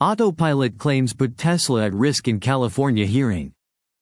Autopilot claims put Tesla at risk in California hearing.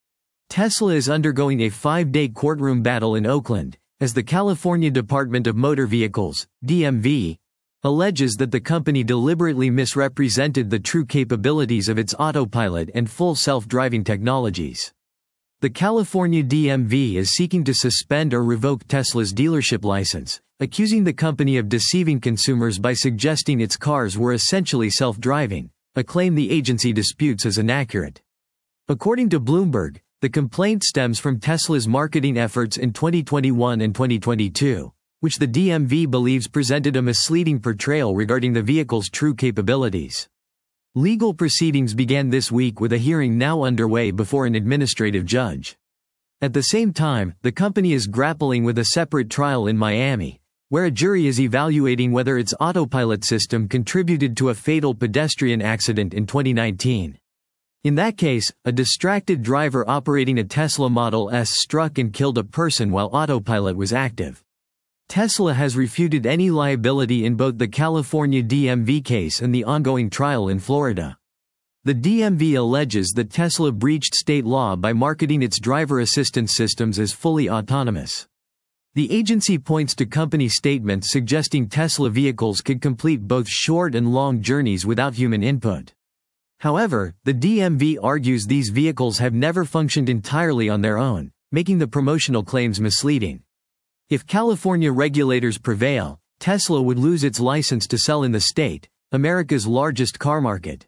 Tesla is undergoing a 5-day courtroom battle in Oakland, as the California Department of Motor Vehicles, DMV, alleges that the company deliberately misrepresented the true capabilities of its autopilot and full self-driving technologies. The California DMV is seeking to suspend or revoke Tesla's dealership license, accusing the company of deceiving consumers by suggesting its cars were essentially self-driving, a claim the agency disputes as inaccurate. According to Bloomberg, the complaint stems from Tesla's marketing efforts in 2021 and 2022, which the DMV believes presented a misleading portrayal regarding the vehicle's true capabilities. Legal proceedings began this week with a hearing now underway before an administrative judge. At the same time, the company is grappling with a separate trial in Miami, where a jury is evaluating whether its autopilot system contributed to a fatal pedestrian accident in 2019. In that case, a distracted driver operating a Tesla Model S struck and killed a person while autopilot was active. Tesla has refuted any liability in both the California DMV case and the ongoing trial in Florida. The DMV alleges that Tesla breached state law by marketing its driver assistance systems as fully autonomous. The agency points to company statements suggesting Tesla vehicles could complete both short and long journeys without human input. However, the DMV argues these vehicles have never functioned entirely on their own, making the promotional claims misleading. If California regulators prevail, Tesla would lose its license to sell in the state, America's largest car market.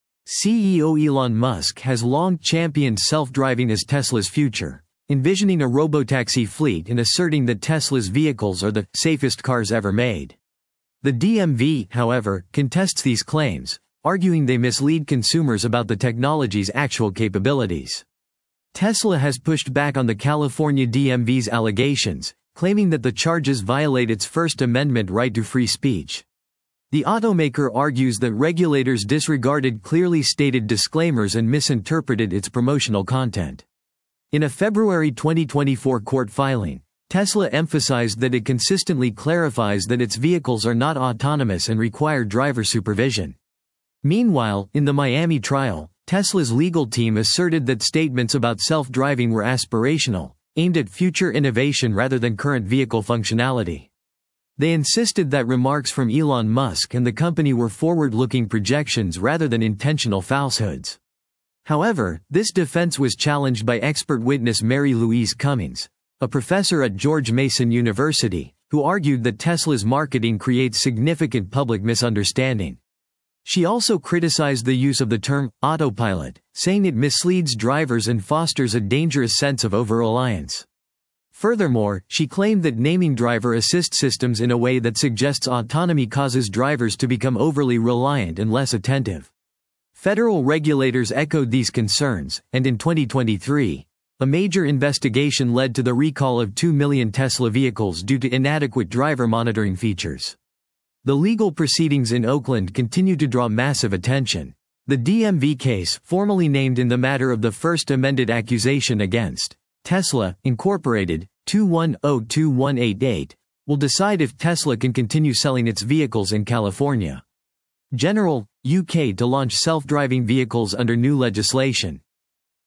CEO Elon Musk has long championed self-driving as Tesla's future, envisioning a robotaxi fleet and asserting that Tesla's vehicles are the safest cars ever made. The DMV, however, contests these claims, arguing they mislead consumers about the technology's actual capabilities. Tesla has pushed back on the California DMV's allegations, claiming that the charges violate its First Amendment right to free speech. The automaker argues that regulators disregarded clearly stated disclaimers and misinterpreted its promotional content. In a February 2024 court filing, Tesla emphasized that it consistently clarifies that its vehicles are not autonomous and require driver supervision. Meanwhile, in the Miami trial, Tesla's legal team asserted that statements about self-driving were aspirational, aimed at future innovation rather than current vehicle functionality. They insisted that remarks from Elon Musk and the company were forward-looking projections rather than intentional falsehoods. However, this defense was challenged by expert witness Mary Louise Cummings, a professor at George Mason University, who argued that Tesla's marketing creates significant public misunderstanding. She also criticized the use of the term autopilot, saying it misleads drivers and fosters a dangerous sense of over-reliance. Furthermore, she claimed that naming driver assist systems in a way that suggests autonomy causes drivers to become overly reliant and less attentive. Federal regulators echoed these concerns, and in 2023, a major investigation led to the recall of 2 million Tesla vehicles due to inadequate driver monitoring features. The legal proceedings in Oakland continue to draw massive attention. The DMV case, formally named in the matter of the first amended accusation against Tesla, Incorporated, 2102188, will decide if Tesla can continue selling its vehicles in California. General, UK to launch self-driving vehicles under new legislation.